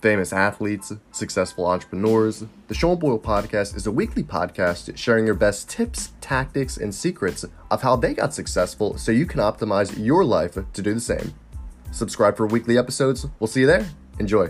famous athletes, successful entrepreneurs, the Sean Boyle Podcast is a weekly podcast sharing your best tips, tactics, and secrets of how they got successful so you can optimize your life to do the same. Subscribe for weekly episodes. We'll see you there. Enjoy.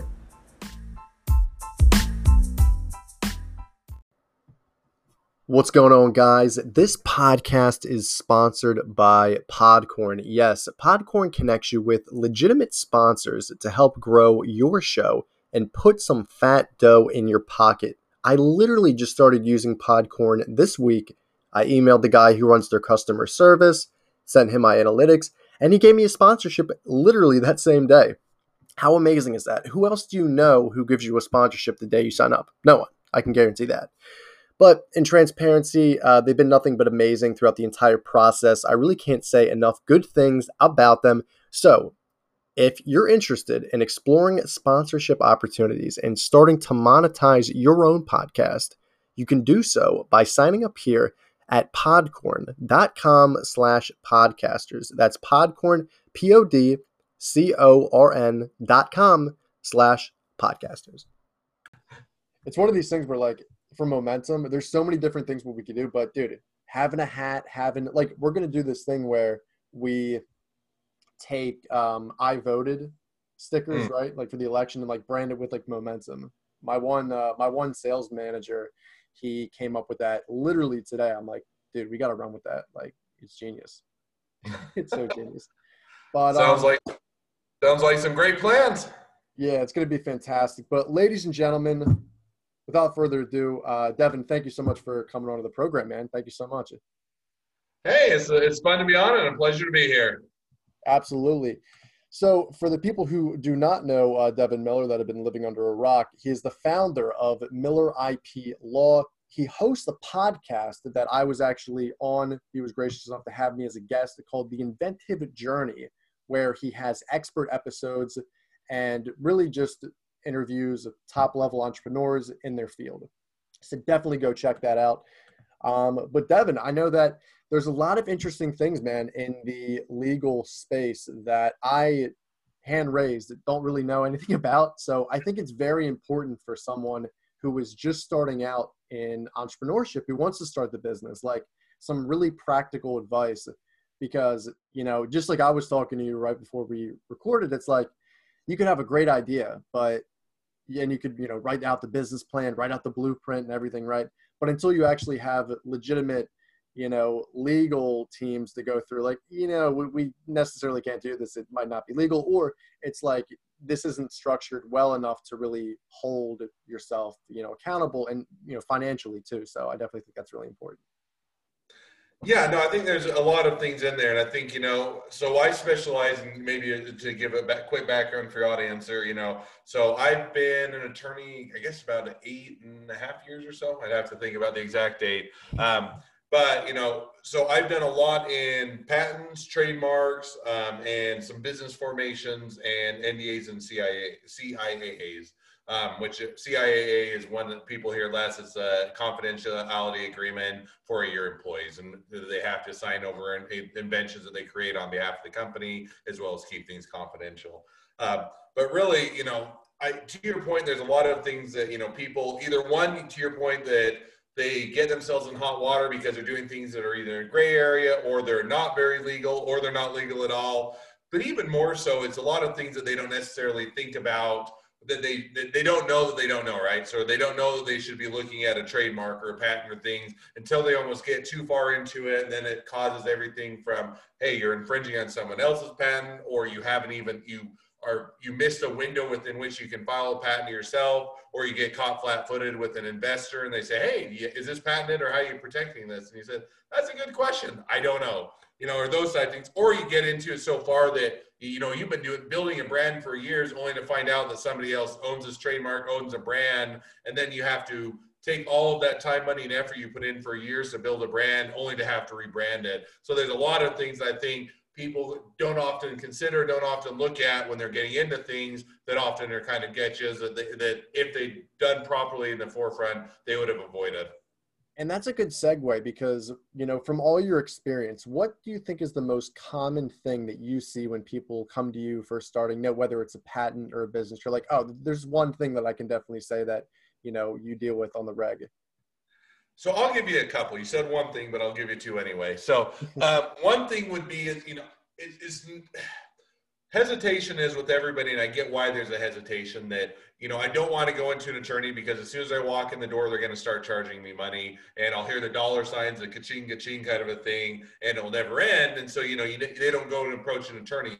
What's going on, guys? This podcast is sponsored by Podcorn. Yes, Podcorn connects you with legitimate sponsors to help grow your show and put some fat dough in your pocket. I literally just started using Podcorn this week. I emailed the guy who runs their customer service, sent him my analytics, and he gave me a sponsorship literally that same day. How amazing is that? Who else do you know who gives you a sponsorship the day you sign up? No one. I can guarantee that. But in transparency, they've been nothing but amazing throughout the entire process. I really can't say enough good things about them. So if you're interested in exploring sponsorship opportunities and starting to monetize your own podcast, you can do so by signing up here at podcorn.com/podcasters. That's Podcorn, podcorn.com/podcasters. It's one of these things where, like, for momentum, there's so many different things what we can do, but dude, having a hat, we're going to do this thing where we take I voted stickers, right? Like for the election, and like brand it with like momentum. My one sales manager, he came up with that literally today. I'm like, dude, we got to run with that. Like, it's genius. It's so genius. But sounds like some great plans. Yeah, it's going to be fantastic. But ladies and gentlemen, without further ado, Devin, thank you so much for coming on to the program, man. Thank you so much. Hey, it's fun to be on and a pleasure to be here. Absolutely. So for the people who do not know Devin Miller, that have been living under a rock, he is the founder of Miller IP Law. He hosts a podcast that I was actually on. He was gracious enough to have me as a guest called The Inventive Journey, where he has expert episodes and really just interviews of top-level entrepreneurs in their field. So definitely go check that out. But Devin, I know that there's a lot of interesting things, man, in the legal space that I, hand-raised, don't really know anything about. So I think it's very important for someone who is just starting out in entrepreneurship, who wants to start the business, like some really practical advice. Because, you know, just like I was talking to you right before we recorded, it's like you could have a great idea, and you could, write out the business plan, write out the blueprint and everything, right? But until you actually have legitimate, legal teams to go through, like, we necessarily can't do this. It might not be legal, or it's like this isn't structured well enough to really hold yourself, accountable and, financially too. So I definitely think that's really important. Yeah, no, I think there's a lot of things in there. And I think, so I specialize in, maybe to give a quick background for your audience, so I've been an attorney, I guess about 8.5 years or so. I'd have to think about the exact date. But, so I've done a lot in patents, trademarks, and some business formations and NDAs and CIAAs. Which CIAA is one that people hear less. It's a confidentiality agreement for your employees, and they have to sign over inventions that they create on behalf of the company, as well as keep things confidential. But really, to your point, there's a lot of things that, people either, one, to your point, that they get themselves in hot water because they're doing things that are either in gray area, or they're not very legal, or they're not legal at all. But even more so, it's a lot of things that they don't necessarily think about, that they don't know that they don't know, right? So they don't know that they should be looking at a trademark or a patent or things until they almost get too far into it. And then it causes everything from, hey, you're infringing on someone else's patent, or you haven't even, you missed a window within which you can file a patent yourself, or you get caught flat-footed with an investor and they say, hey, is this patented, or how are you protecting this? And you said, that's a good question. I don't know. Or those type of things. Or you get into it so far that, you've been building a brand for years, only to find out that somebody else owns this trademark, owns a brand, and then you have to take all of that time, money, and effort you put in for years to build a brand, only to have to rebrand it. So there's a lot of things I think people don't often consider, don't often look at when they're getting into things, that often are kind of getchas that if they'd done properly in the forefront, they would have avoided. And that's a good segue because, from all your experience, what do you think is the most common thing that you see when people come to you for starting, whether it's a patent or a business? You're like, oh, there's one thing that I can definitely say that, you deal with on the reg. So I'll give you a couple. You said one thing, but I'll give you two anyway. So one thing would be, hesitation is with everybody, and I get why there's a hesitation that, I don't want to go into an attorney because as soon as I walk in the door, they're going to start charging me money, and I'll hear the dollar signs, the ka-ching, ka-ching kind of a thing, and it'll never end. And so, they don't go and approach an attorney.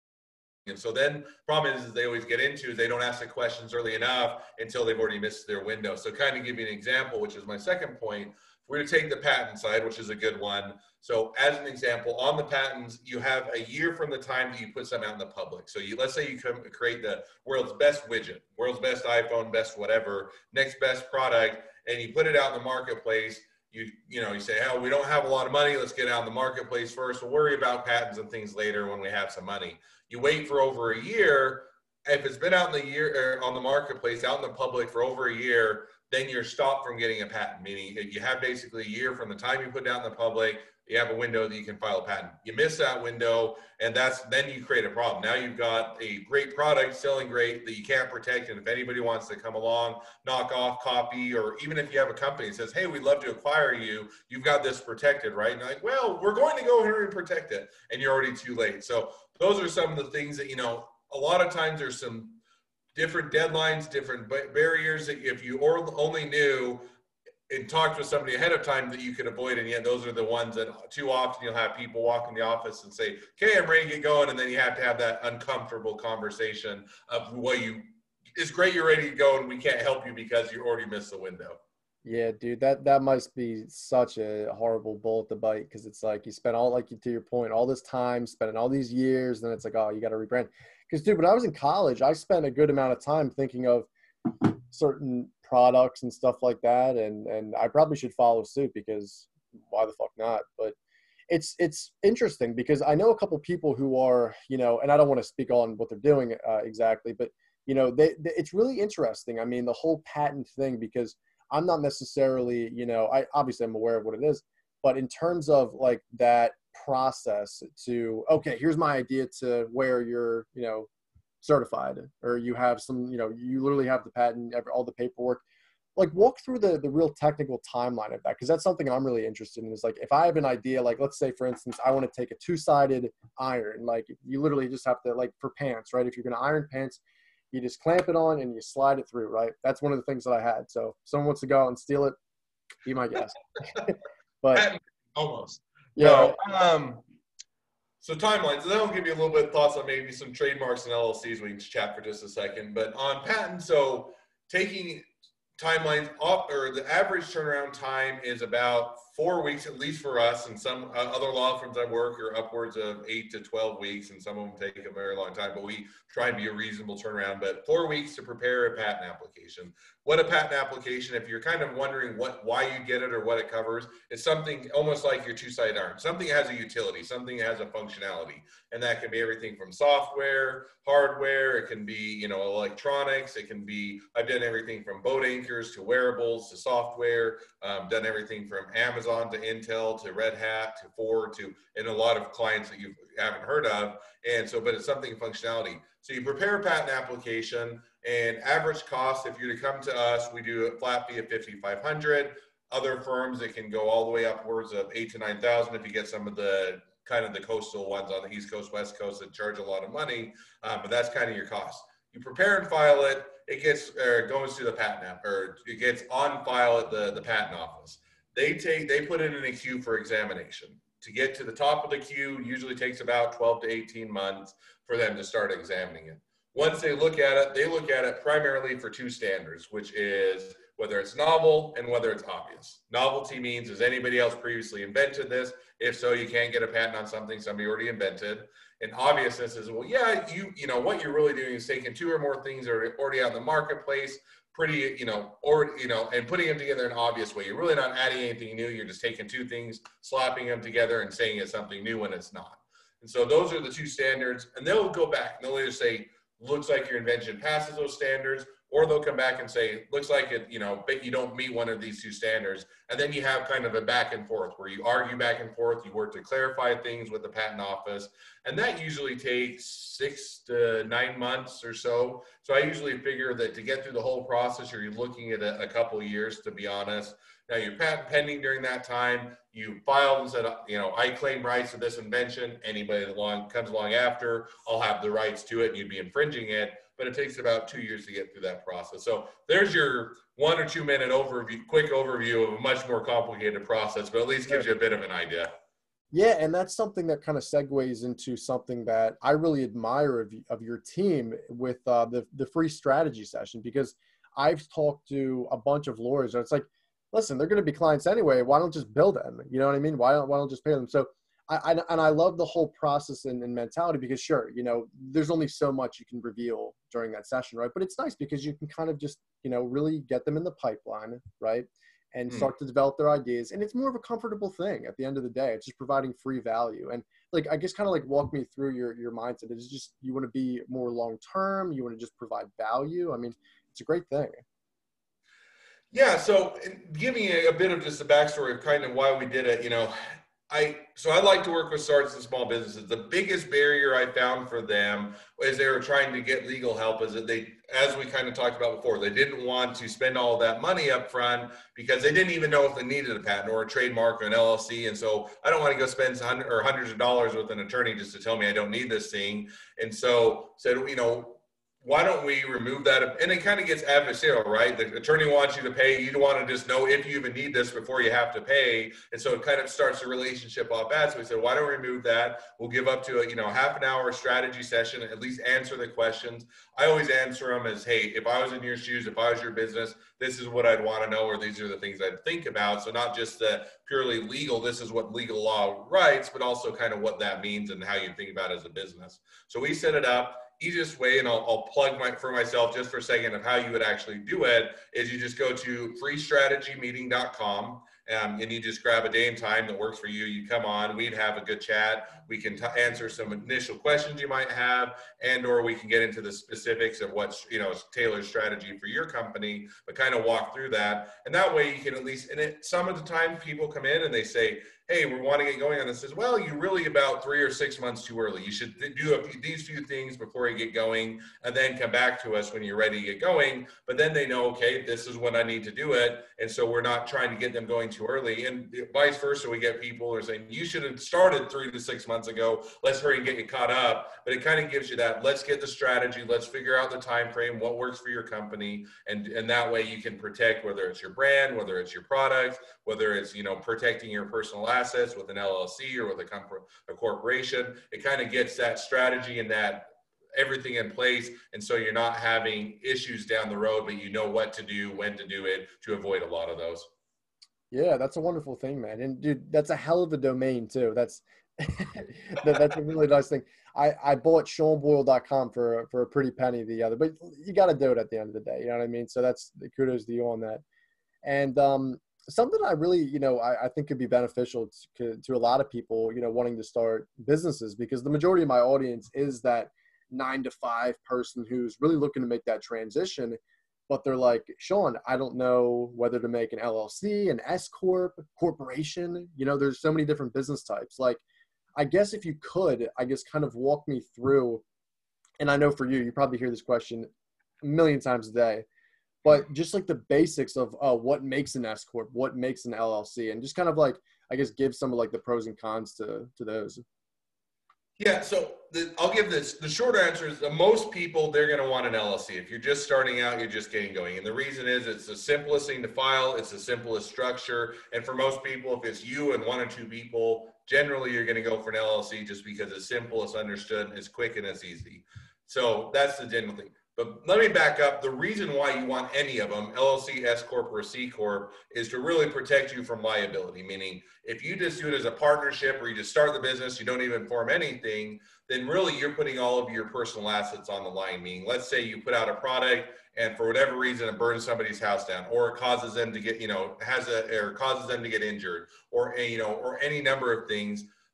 And so then problem is they always get into, they don't ask the questions early enough until they've already missed their window. So kind of give you an example, which is my second point. We're going to take the patent side, which is a good one. So as an example, on the patents, you have a year from the time that you put something out in the public. So let's say you create the world's best widget, world's best iPhone, best whatever, next best product, and you put it out in the marketplace. You say, oh, we don't have a lot of money. Let's get it out in the marketplace first. We'll worry about patents and things later when we have some money. You wait for over a year. If it's been out in the year or on the marketplace, out in the public for over a year, then you're stopped from getting a patent, meaning you have basically a year from the time you put it out in the public, you have a window that you can file a patent. You miss that window, and then you create a problem. Now you've got a great product selling great that you can't protect, and if anybody wants to come along, knock off, copy, or even if you have a company that says, hey, we'd love to acquire you, you've got this protected, right? And you're like, well, we're going to go here and protect it, and you're already too late. So those are some of the things that, a lot of times there's some different deadlines, different barriers that if you only knew and talked with somebody ahead of time that you could avoid. And yet those are the ones that too often you'll have people walk in the office and say, okay, I'm ready to get going. And then you have to have that uncomfortable conversation of, well, it's great you're ready to go and we can't help you because you already missed the window. Yeah, dude, that must be such a horrible bullet to bite because it's like you spent all, like to your point, all this time, spending all these years, then it's like, oh, you got to rebrand. Because, dude, when I was in college, I spent a good amount of time thinking of certain products and stuff like that, and I probably should follow suit because why the fuck not? But it's interesting because I know a couple people who are, and I don't want to speak on what they're doing exactly, but it's really interesting. I mean, the whole patent thing, because I'm not necessarily, I'm aware of what it is, but in terms of like that process to, okay, here's my idea to where you're, certified, or you have some, you literally have the patent, all the paperwork. Like, walk through the real technical timeline of that, because that's something I'm really interested in. Is like, if I have an idea, like let's say for instance, I want to take a two-sided iron, like you literally just have to, like for pants, right? If you're going to iron pants, you just clamp it on and you slide it through, right? That's one of the things that I had. So if someone wants to go out and steal it, be my guest. But almost. Yeah. No, so timelines, and then I'll give you a little bit of thoughts on maybe some trademarks and LLCs we can chat for just a second. But on patents, so taking timelines off, or the average turnaround time is about 4 weeks, at least for us, and some other law firms I work are upwards of 8 to 12 weeks, and some of them take a very long time, but we try and be a reasonable turnaround. But 4 weeks to prepare a patent application. What a patent application, if you're kind of wondering why you get it or what it covers, it's something almost like your two-sided iron. Something that has a utility, something that has a functionality, and that can be everything from software, hardware, it can be, electronics, it can be, I've done everything from boat anchors to wearables to software, done everything from Amazon to Intel to Red Hat to Ford and a lot of clients that you haven't heard of. And so, but it's something functionality. So you prepare a patent application, and average cost, if you're to come to us, we do a flat fee of $5,500. Other firms, it can go all the way upwards of $8,000 to $9,000 if you get some of the kind of the coastal ones on the East Coast, West Coast that charge a lot of money, but that's kind of your cost. You prepare and file it. It gets goes to the patent app, or it gets on file at the patent office. They put it in a queue for examination. To get to the top of the queue usually takes about 12 to 18 months for them to start examining it. Once they look at it, they look at it primarily for two standards, which is whether it's novel and whether it's obvious. Novelty means, has anybody else previously invented this? If so, you can't get a patent on something somebody already invented. And obviousness is, well, yeah, what you're really doing is taking two or more things that are already on the marketplace, and putting them together in an obvious way. You're really not adding anything new. You're just taking two things, slapping them together and saying it's something new when it's not. And so those are the two standards, and they'll go back and they'll either say, looks like your invention passes those standards, or they'll come back and say, looks like it, you know, but you don't meet one of these two standards. And then you have kind of a back and forth where you argue back and forth, you work to clarify things with the patent office. And that usually takes 6 to 9 months or so. So I usually figure that to get through the whole process, you're looking at a couple years, to be honest. Now you're patent pending during that time. You filed and said, you know, I claim rights to this invention. Anybody that comes along after, I'll have the rights to it and you'd be infringing it. But it takes about 2 years to get through that process. So there's your 1 or 2 minute overview, quick overview of a much more complicated process, but at least gives you a bit of an idea. Yeah, and that's something that kind of segues into something that I really admire of your team with the free strategy session, because I've talked to a bunch of lawyers and it's like, listen, they're going to be clients anyway. Why don't just bill them? You know what I mean? Why don't just pay them? So I love the whole process and mentality, because sure, you know, there's only so much you can reveal during that session, right? But it's nice because you can kind of just, you know, really get them in the pipeline, right? And start to develop their ideas. And it's more of a comfortable thing at the end of the day. It's just providing free value. And like, I guess kind of like walk me through your mindset. It's just, you want to be more long-term. You want to just provide value. I mean, it's a great thing. Yeah, so giving you a bit of just a backstory of kind of why we did it, you know, I like to work with startups and small businesses. The biggest barrier I found for them as they were trying to get legal help is that they, as we kind of talked about before, they didn't want to spend all that money up front because they didn't even know if they needed a patent or a trademark or an LLC. And so I don't want to go spend hundreds of dollars with an attorney just to tell me I don't need this thing. And so said, you know, why don't we remove that? And it kind of gets adversarial, right? The attorney wants you to pay. You don't want to just know if you even need this before you have to pay. And so it kind of starts the relationship off bad. So we said, why don't we remove that? We'll give up to a, half an hour strategy session, at least answer the questions. I always answer them as, hey, if I was in your shoes, if I was your business, this is what I'd want to know, or these are the things I'd think about. So not just the purely legal, this is what legal law writes, but also kind of what that means and how you think about it as a business. So we set it up. Easiest way, and I'll plug for myself just for a second of how you would actually do it, is you just go to freestrategymeeting.com and you just grab a day and time that works for you. You come on, we'd have a good chat. We can answer some initial questions you might have, and or we can get into the specifics of what's, tailored strategy for your company, but kind of walk through that. And that way you can at least, some of the time people come in and they say, hey, we want to get going on this. As well, you're really about 3 or 6 months too early. You should do these few things before you get going, and then come back to us when you're ready to get going. But then they know, okay, this is when I need to do it. And so we're not trying to get them going too early. And vice versa, we get people who are saying, you should have started 3 to 6 months ago. Let's hurry and get you caught up. But it kind of gives you that, let's get the strategy, let's figure out the time frame, what works for your company. And that way you can protect, whether it's your brand, whether it's your product, whether it's, protecting your personal assets with an LLC or with a corporation. It kind of gets that strategy and that everything in place. And so you're not having issues down the road, but you know what to do, when to do it, to avoid a lot of those. Yeah, that's a wonderful thing, man. And dude, that's a hell of a domain too. That's that's a really nice thing. I bought SeanBoyle.com for a pretty penny the other, but you got to do it at the end of the day. You know what I mean? So that's the kudos to you on that. And something I really, I think could be beneficial to a lot of people, wanting to start businesses, because the majority of my audience is that 9-to-5 person who's really looking to make that transition. But they're like, Sean, I don't know whether to make an LLC, an S Corp, corporation. There's so many different business types. Like, I guess if you could, kind of walk me through, and I know for you probably hear this question a million times a day, but just like the basics of what makes an S Corp, what makes an LLC, and just kind of like, I guess, give some of like the pros and cons to those. Yeah, so I'll give this. The short answer is that most people, they're going to want an LLC. If you're just starting out, you're just getting going. And the reason is it's the simplest thing to file. It's the simplest structure. And for most people, if it's you and 1 or 2 people, generally you're going to go for an LLC just because it's simple, it's understood, it's quick, and it's easy. So that's the general thing. But let me back up. The reason why you want any of them, LLC, S Corp, or C Corp, is to really protect you from liability. Meaning, if you just do it as a partnership or you just start the business, you don't even form anything, then really you're putting all of your personal assets on the line. Meaning, let's say you put out a product and for whatever reason it burns somebody's house down, or it causes them to get, or causes them to get injured, or any number of things.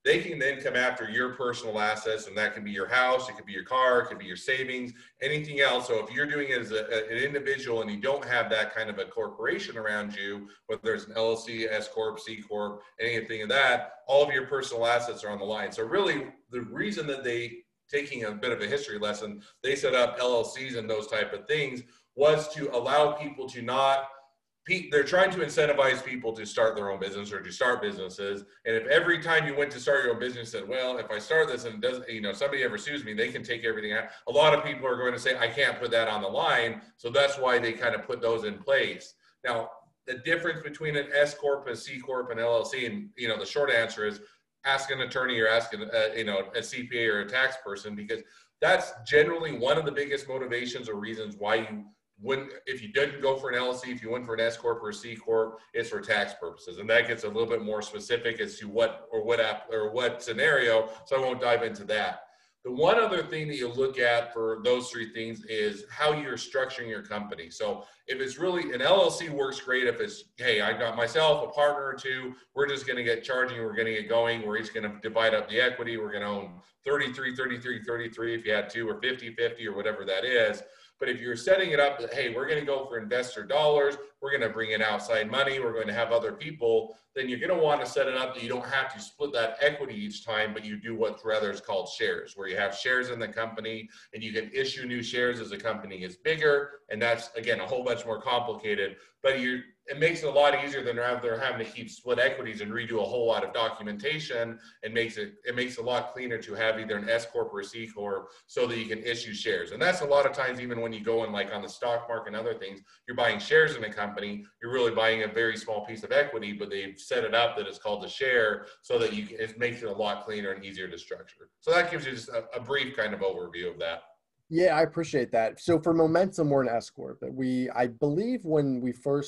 they can then come after your personal assets, and that can be your house, it could be your car, it could be your savings, anything else. So if you're doing it as an individual and you don't have that kind of a corporation around you, whether it's an LLC, S Corp, C Corp, anything of that, all of your personal assets are on the line. So really the reason that taking a bit of a history lesson, they set up LLCs and those type of things was to allow people to not, they're trying to incentivize people to start their own business or to start businesses. And if every time you went to start your own business said, well, if I start this and it doesn't, you know, somebody ever sues me, they can take everything out. A lot of people are going to say, I can't put that on the line. So that's why they kind of put those in place. Now, the difference between an S Corp, a C Corp, and LLC, and, you know, the short answer is ask an attorney or ask, you know, a CPA or a tax person, because that's generally one of the biggest motivations or reasons why you wouldn't, if you didn't go for an LLC, if you went for an S Corp or a C Corp, it's for tax purposes. And that gets a little bit more specific as to what scenario. So I won't dive into that. The one other thing that you look at for those three things is how you're structuring your company. So if it's really, an LLC works great if it's, hey, I got myself, a partner or two, we're just going to get charging, we're going to get going, we're each going to divide up the equity, we're going to own 33, 33, 33 if you had two, or 50, 50, or whatever that is. But if you're setting it up that, hey, we're going to go for investor dollars, we're going to bring in outside money, we're going to have other people, then you're going to want to set it up that you don't have to split that equity each time, but you do what's rather is called shares, where you have shares in the company and you can issue new shares as the company gets bigger. And that's, again, a whole bunch more complicated, but it makes it a lot easier than rather having to keep split equities and redo a whole lot of documentation, and makes it a lot cleaner to have either an S Corp or a C Corp so that you can issue shares. And that's a lot of times, even when you go in like on the stock market and other things, you're buying shares in a company, you're really buying a very small piece of equity, but they've set it up that it's called a share so that it makes it a lot cleaner and easier to structure. So that gives you just a brief kind of overview of that. Yeah, I appreciate that. So for Momentum, we're an S Corp. I believe when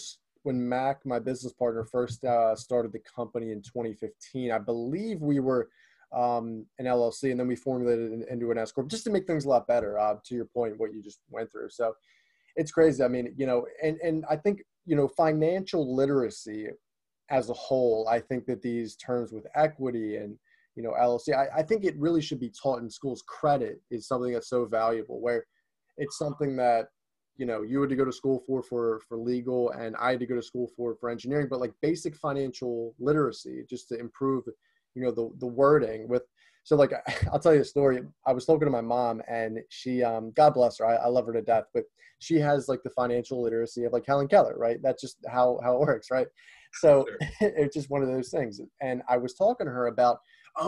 Mac, my business partner, first started the company in 2015, I believe we were an LLC, and then we formulated it into an S Corp just to make things a lot better, to your point, what you just went through. So it's crazy. I mean, you know, and I think, you know, financial literacy as a whole, I think that these terms with equity and, you know, LLC, I think it really should be taught in schools. Credit is something that's so valuable, where it's something that, you know, you had to go to school for legal, and I had to go to school for engineering, but like basic financial literacy, just to improve, you know, the wording with. So like, I'll tell you a story. I was talking to my mom, and she, God bless her, I love her to death, but she has like the financial literacy of like Helen Keller, right? That's just how it works, right? So it's just one of those things. And I was talking to her about,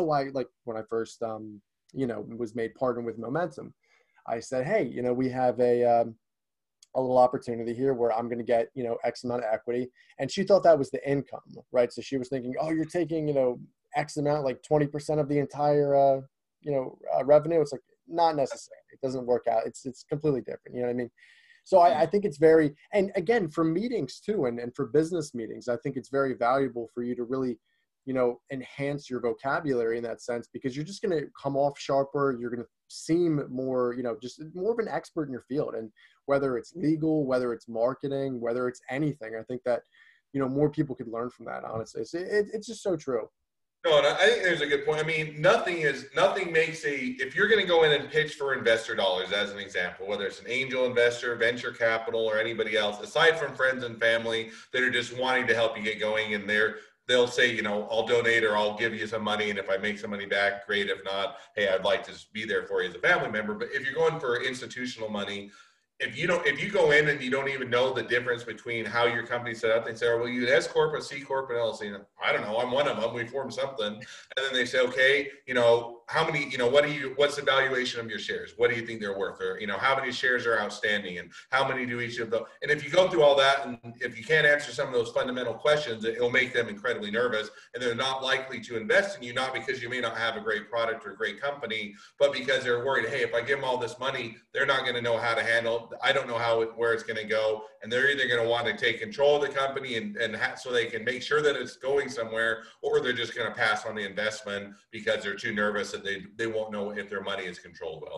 when I first, you know, was made partner with Momentum, I said, hey, you know, we have a little opportunity here where I'm going to get, you know, X amount of equity. And she thought that was the income, right? So she was thinking, oh, you're taking, you know, X amount, like 20% of the entire, revenue. It's like, not necessarily. It doesn't work out. It's completely different. You know what I mean? So I think it's very, and again, for meetings too, and for business meetings, I think it's very valuable for you to really, you know, enhance your vocabulary in that sense, because you're just going to come off sharper. You're going to seem more, you know, just more of an expert in your field. And whether it's legal, whether it's marketing, whether it's anything, I think that, you know, more people could learn from that, honestly. So it's just so true. No, and I think there's a good point. I mean, nothing makes if you're going to go in and pitch for investor dollars, as an example, whether it's an angel investor, venture capital, or anybody else, aside from friends and family that are just wanting to help you get going, and they'll say, you know, I'll donate or I'll give you some money, and if I make some money back, great. If not, hey, I'd like to just be there for you as a family member. But if you're going for institutional money, if you go in and you don't even know the difference between how your company's set up, they say, oh, well, you S Corp, a C Corp, and LLC. And I don't know, I'm one of them. We formed something. And then they say, okay, you know, how many, you know, what's the valuation of your shares? What do you think they're worth? Or, you know, how many shares are outstanding, and how many do each of them? And if you go through all that, and if you can't answer some of those fundamental questions, it'll make them incredibly nervous, and they're not likely to invest in you, not because you may not have a great product or a great company, but because they're worried, hey, if I give them all this money, they're not going to know how to handle it. I don't know where it's going to go. And they're either going to want to take control of the company so they can make sure that it's going somewhere, or they're just going to pass on the investment because they're too nervous that they won't know if their money is controlled well.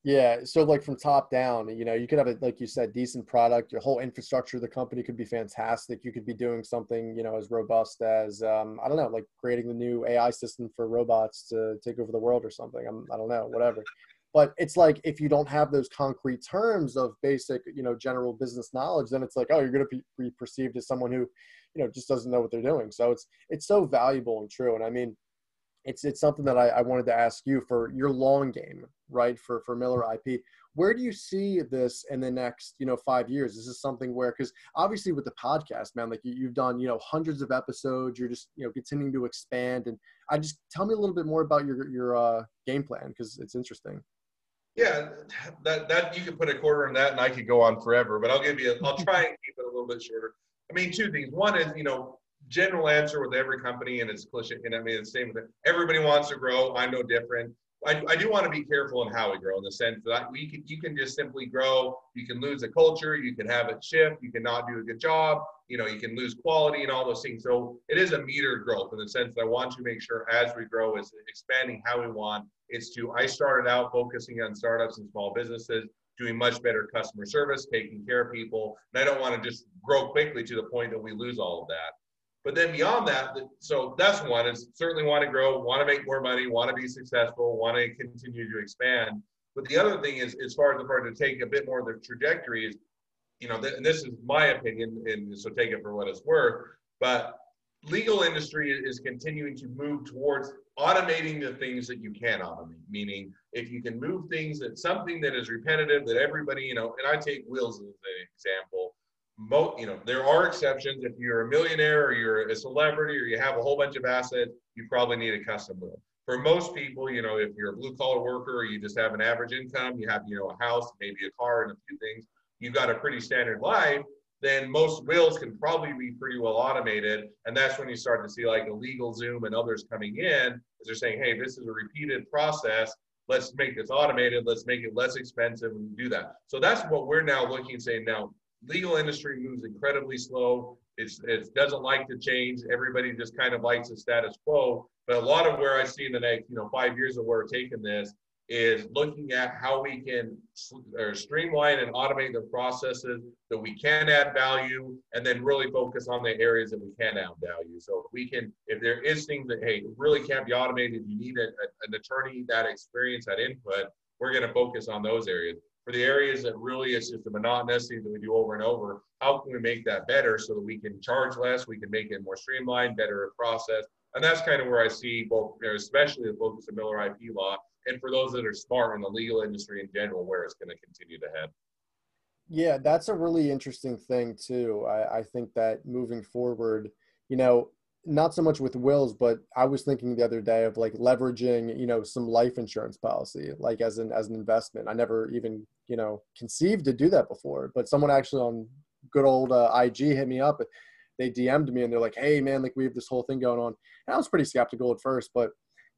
Yeah, so like from top down, you could have a, like you said, decent product. Your whole infrastructure of the company could be fantastic. You could be doing something, as robust as I don't know, like creating the new AI system for robots to take over the world or something. I don't know, whatever. But it's like if you don't have those concrete terms of basic, general business knowledge, then it's like, oh, you're going to be perceived as someone who, just doesn't know what they're doing. So it's so valuable and true. And I mean, it's something that I wanted to ask you for your long game, right? For Miller IP, where do you see this in the next, 5 years? Is this something where, because obviously with the podcast, man, like you've done, hundreds of episodes, you're just, continuing to expand. And tell me a little bit more about your game plan, because it's interesting. Yeah, that you could put a quarter in that and I could go on forever, but I'll try and keep it a little bit shorter. I mean, two things. One is, general answer with every company, and it's cliche, and I mean, it's the same with it. Everybody wants to grow. I'm no different. I do want to be careful in how we grow, in the sense that you can just simply grow. You can lose a culture. You can have it shift. You can not do a good job. You can lose quality and all those things. So it is a metered growth in the sense that I want to make sure as we grow is expanding how we want. I started out focusing on startups and small businesses, doing much better customer service, taking care of people. And I don't want to just grow quickly to the point that we lose all of that. But then beyond that, so that's one, is certainly want to grow, want to make more money, want to be successful, want to continue to expand. But the other thing is, as far as the part to take a bit more of the trajectory is, and this is my opinion, and so take it for what it's worth, but legal industry is continuing to move towards automating the things that you can automate. Meaning, if you can move things, that something that is repetitive, that everybody, and I take wills as an example. There are exceptions. If you're a millionaire or you're a celebrity or you have a whole bunch of assets, you probably need a custom will. For most people, if you're a blue collar worker or you just have an average income, you have, a house, maybe a car and a few things, you've got a pretty standard life, then most wills can probably be pretty well automated. And that's when you start to see like a LegalZoom and others coming in, as they're saying, hey, this is a repeated process. Let's make this automated. Let's make it less expensive and do that. So that's what we're now looking and saying now. Legal industry moves incredibly slow. It doesn't like to change. Everybody just kind of likes the status quo. But a lot of where I see in the next, 5 years of where we're taking this is looking at how we can streamline and automate the processes that we can add value, and then really focus on the areas that we can add value. So if there is things that, hey, really can't be automated, you need an attorney, that experience, that input, we're going to focus on those areas. For the areas that really it's just a monotonous thing that we do over and over, how can we make that better so that we can charge less, we can make it more streamlined, better process? And that's kind of where I see both, especially the focus of Miller IP law, and for those that are smart in the legal industry in general, where it's going to continue to head. Yeah, that's a really interesting thing too. I think that moving forward, not so much with wills, but I was thinking the other day of like leveraging, some life insurance policy, like as an investment. I never even, conceived to do that before, but someone actually on good old IG hit me up. They DM'd me and they're like, hey man, like we have this whole thing going on. And I was pretty skeptical at first, but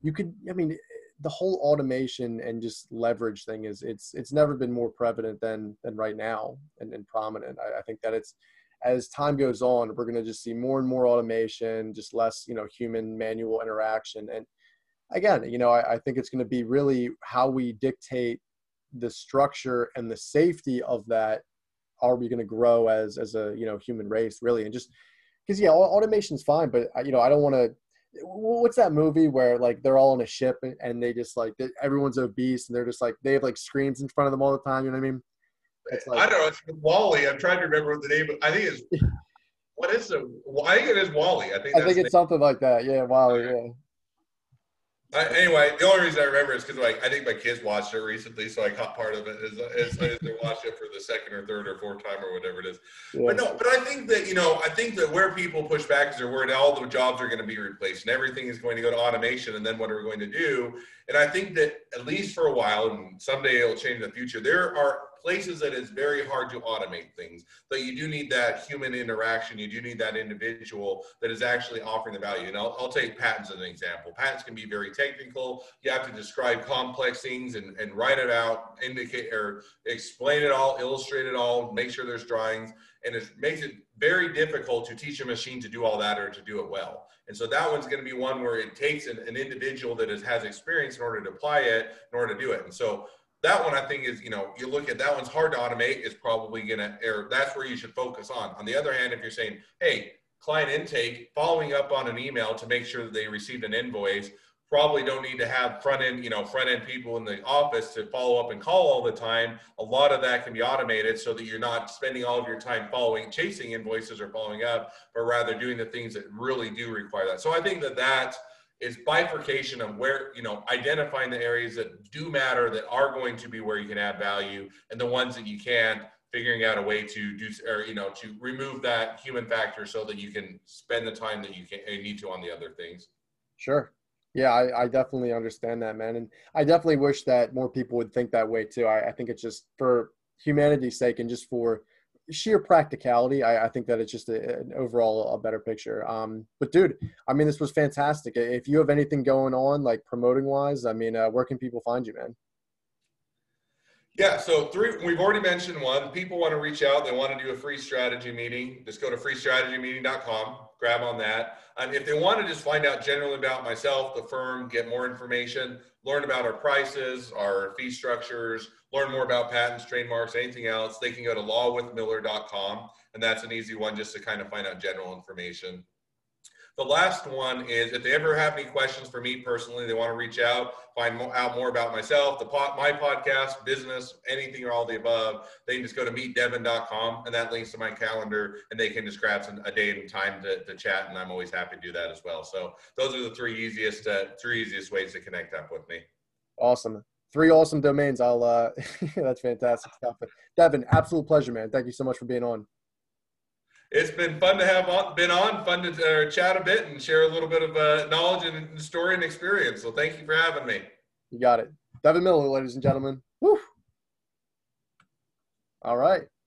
the whole automation and just leverage thing it's never been more prevalent than right now and prominent. I think that as time goes on, we're going to just see more and more automation, just less, human manual interaction. And again, I think it's going to be really how we dictate the structure and the safety of that. Are we going to grow as a, human race really? And just because, automation's fine, but I don't want to, what's that movie where like they're all on a ship and they just like, everyone's obese and they're just like, they have like screens in front of them all the time. You know what I mean? It's like, I don't know. It's WALL-E. I'm trying to remember what the name. I think it's what is it? I think it is WALL-E. I think it's something like that. Yeah, WALL-E. Yeah. Anyway, the only reason I remember is because I think my kids watched it recently, so I caught part of it as they watched it for the second or third or fourth time or whatever it is. Yeah. But I think that where people push back is they're worried all the jobs are going to be replaced and everything is going to go to automation, and then what are we going to do? And I think that at least for a while, and someday it'll change in the future, there are places that it's very hard to automate things, but you do need that human interaction. You do need that individual that is actually offering the value. And I'll take patents as an example. Patents can be very technical. You have to describe complex things and write it out, indicate or explain it all, illustrate it all, make sure there's drawings. And it makes it very difficult to teach a machine to do all that or to do it well. And so that one's going to be one where it takes an individual that has experience in order to apply it, in order to do it. And so that one I think is, you look at that one's hard to automate, is probably going to err. That's where you should focus on. On the other hand, if you're saying, hey, client intake, following up on an email to make sure that they received an invoice, probably don't need to have front end people in the office to follow up and call all the time. A lot of that can be automated so that you're not spending all of your time chasing invoices or following up, but rather doing the things that really do require that. So I think that is bifurcation of where, identifying the areas that do matter, that are going to be where you can add value, and the ones that you can't, figuring out a way to do, or, to remove that human factor so that you can spend the time that you need to on the other things. Sure. Yeah, I definitely understand that, man. And I definitely wish that more people would think that way too. I think it's just for humanity's sake and just for sheer practicality. I think that it's just an overall a better picture. But dude, I mean, this was fantastic. If you have anything going on, like promoting wise, I mean, where can people find you, man? Yeah, so we've already mentioned one. People want to reach out. They want to do a free strategy meeting. Just go to freestrategymeeting.com, grab on that. And if they want to just find out generally about myself, the firm, get more information, learn about our prices, our fee structures, learn more about patents, trademarks, anything else, they can go to lawwithmiller.com. And that's an easy one just to kind of find out general information. The last one is, if they ever have any questions for me personally, they want to reach out, find out more about myself, my podcast, business, anything or all the above, they can just go to meetdevin.com, and that links to my calendar, and they can just grab a date and time to chat, and I'm always happy to do that as well. So those are the three easiest ways to connect up with me. Awesome. 3 awesome domains. I'll that's fantastic stuff. Devin, absolute pleasure, man. Thank you so much for being on. It's been fun to have fun to chat a bit and share a little bit of knowledge and story and experience. So thank you for having me. You got it. Devin Miller, ladies and gentlemen. Woo. All right.